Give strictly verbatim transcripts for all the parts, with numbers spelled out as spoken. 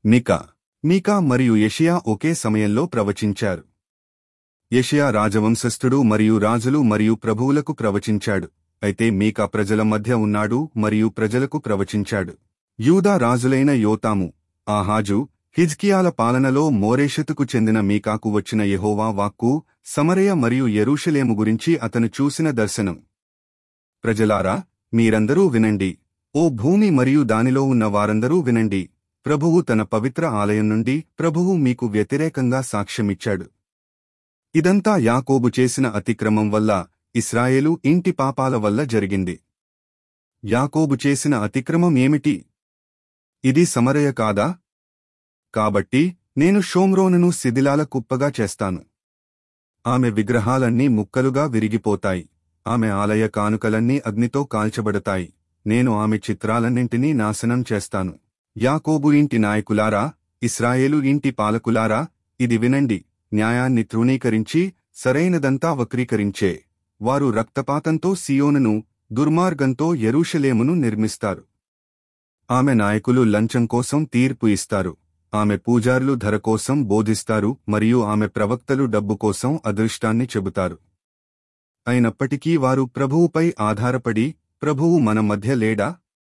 మికా మీకా మరియు యెషయా ఒకే సమయంలో ప్రవచించారు. యెషయా రాజవంశస్థుడు మరియు రాజులు మరియు ప్రభువులకు ప్రవచించాడు. అయితే మీకా ప్రజల మధ్య ఉన్నాడు మరియు ప్రజలకు ప్రవచించాడు. యూదా రాజులైన యోతాము, ఆహాజు, హిజ్కియాల పాలనలో మోరేషెతుకు చెందిన మీకాకు వచ్చిన యెహోవా వాక్కు సమరయ మరియు యెరూషలేము గురించి అతను చూసిన దర్శనం. ప్రజలారా, మీరందరూ వినండి. ఓ భూమి మరియు దానిలో ఉన్న వారందరూ వినండి. ప్రభువు తన పవిత్ర ఆలయం నుండి ప్రభువు మీకు వ్యతిరేకంగా సాక్ష్యమిచ్చాడు. ఇదంతా యాకోబు చేసిన అతిక్రమం వల్ల, ఇశ్రాయేలు ఇంటి పాపాల వల్ల జరిగింది. యాకోబు చేసిన అతిక్రమం ఏమిటి? ఇది సమరయ కాదా? కాబట్టి నేను షోమ్రోనును శిథిలాల కుప్పగా చేస్తాను. ఆమె విగ్రహాలన్నీ ముక్కలుగా విరిగిపోతాయి. ఆమె ఆలయ కానుకలన్నీ అగ్నితో కాల్చబడతాయి. నేను ఆమె చిత్రాలన్నింటినీ నాశనం చేస్తాను. యాకోబు ఇంటి నాయకులారా, ఇశ్రాయేలు ఇంటి పాలకులారా, ఇది వినండి. న్యాయాన్ని తృణీకరించి సరైనదంతా వక్రీకరించే వారు రక్తపాతంతో సియోనును, దుర్మార్గంతో యెరూషలేమును నిర్మిస్తారు. ఆమె నాయకులు లంచం కోసం తీర్పు ఇస్తారు. ఆమె పూజారులు ధర కోసం బోధిస్తారు మరియు ఆమె ప్రవక్తలు డబ్బు కోసం అదృష్టాన్ని చెబుతారు. అయినప్పటికీ వారు ప్రభువుపై ఆధారపడి, ప్రభువు మన మధ్య లేడా?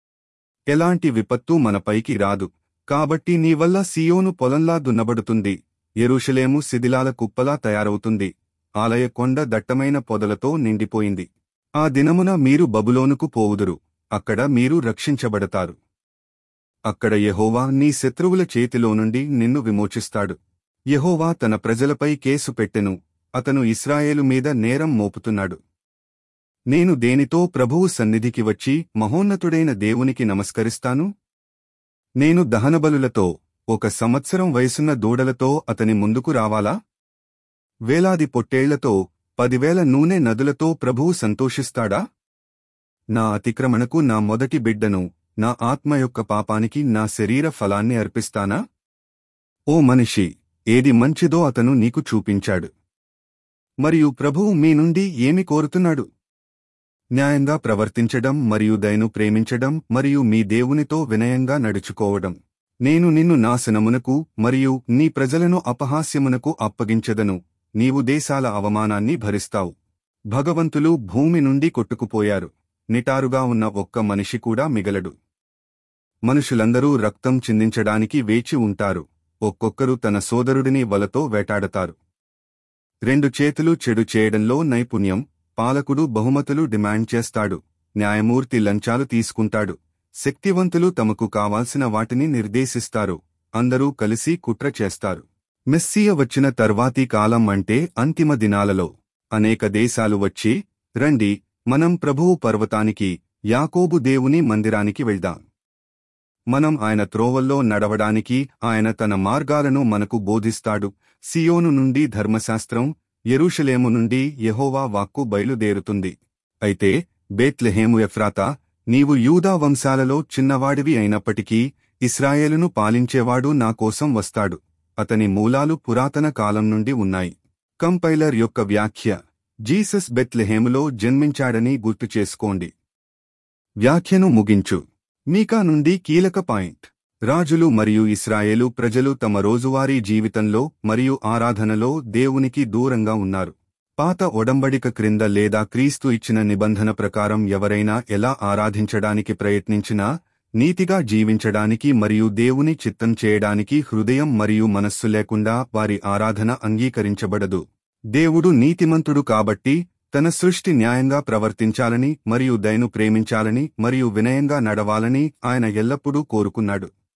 ఎలాంటి విపత్తు మనపైకి రాదు. కాబట్టి నీవల్ల సియోను పొలంలా దున్నబడుతుంది, యెరూషలేము శిథిలాల కుప్పలా తయారవుతుంది. ఆలయ కొండ దట్టమైన పొదలతో నిండిపోయింది. ఆ దినమున మీరు బబులోనుకు పోవుదురు. అక్కడ మీరు రక్షించబడతారు. అక్కడ యెహోవా నీ శత్రువుల చేతిలో నుండి నిన్ను విమోచిస్తాడు. యెహోవా తన ప్రజలపై కేసు పెట్టెను. అతను ఇశ్రాయేలు మీద నేరం మోపుతున్నాడు. నేను దేనితో ప్రభువు సన్నిధికి వచ్చి మహోన్నతుడైన దేవునికి నమస్కరిస్తాను? నేను దహనబలులతో, ఒక సంవత్సరం వయసున్న దూడలతో అతని ముందుకు రావాలా? వేలాది పొట్టేళ్లతో, పదివేల నూనె నదులతో ప్రభువు సంతోషిస్తాడా? నా అతిక్రమణకు నా మొదటి బిడ్డను, నా ఆత్మ యొక్క పాపానికి నా శరీర ఫలాన్ని అర్పిస్తానా? ఓ మనిషి, ఏది మంచిదో అతను నీకు చూపించాడు. మరియు ప్రభువు మీ నుండి ఏమి కోరుతున్నాడు? న్యాయంగా ప్రవర్తించడం మరియు దయను ప్రేమించడం మరియు మీ దేవునితో వినయంగా నడుచుకోవడం. నేను నిన్ను నాశనమునకు మరియు నీ ప్రజలను అపహాస్యమునకు అప్పగించెదను. నీవు దేశాల అవమానాన్ని భరిస్తావు. భగవంతులు భూమి నుండి కొట్టుకుపోయారు. నిటారుగా ఉన్న ఒక్క మనిషి కూడా మిగలడు. మనుషులందరూ రక్తం చిందించడానికి వేచి ఉంటారు. ఒక్కొక్కరు తన సోదరుడిని వలతో వేటాడతారు. రెండు చేతులు చెడు చేయడంలో నైపుణ్యం. పాలకుడు బహుమతులు డిమాండ్ చేస్తాడు. న్యాయమూర్తి లంచాలు తీసుకుంటాడు. శక్తివంతులు తమకు కావాల్సిన వాటిని నిర్దేశిస్తారు. అందరూ కలిసి కుట్ర చేస్తారు. మెస్సియ వచ్చిన తర్వాతి కాలం అంటే అంతిమ దినాలలో అనేక దేశాలు వచ్చి, రండి, మనం ప్రభువు పర్వతానికి, యాకోబు దేవుని మందిరానికి వెళ్దాం. మనం ఆయన త్రోవల్లో నడవడానికి ఆయన తన మార్గాలను మనకు బోధిస్తాడు. సియోను నుండి ధర్మశాస్త్రం, యెరూషలేము నుండి యెహోవా వాక్కు బయలుదేరుతుంది. అయితే బేత్లెహేము ఎఫ్రాతా, నీవు యూదా వంశాలలో చిన్నవాడివి అయినప్పటికీ ఇశ్రాయేలును పాలించేవాడు నా కోసం వస్తాడు. అతని మూలాలు పురాతన కాలం నుండి ఉన్నాయి. కంపైలర్ యొక్క వ్యాఖ్య: జీసస్ బెత్లెహేములో జన్మించాడని గుర్తు చేసుకోండి. వ్యాఖ్యను ముగించు. మీకా నుండి కీలక పాయింట్: రాజులు మరియు ఇశ్రాయేలు ప్రజలు తమ రోజువారీ జీవితంలో మరియు ఆరాధనలో దేవునికి దూరంగా ఉన్నారు. పాత ఒడంబడిక క్రింద లేదా క్రీస్తు ఇచ్చిన నిబంధన ప్రకారం ఎవరైనా ఎలా ఆరాధించడానికి ప్రయత్నించినా, నీతిగా జీవించడానికి మరియు దేవుని చిత్తం చేయడానికి హృదయం మరియు మనస్సు లేకుండా వారి ఆరాధన అంగీకరించబడదు. దేవుడు నీతిమంతుడు కాబట్టి తన సృష్టి న్యాయంగా ప్రవర్తించాలని మరియు దయను ప్రేమించాలని మరియు వినయంగా నడవాలని ఆయన ఎల్లప్పుడూ కోరుకున్నాడు.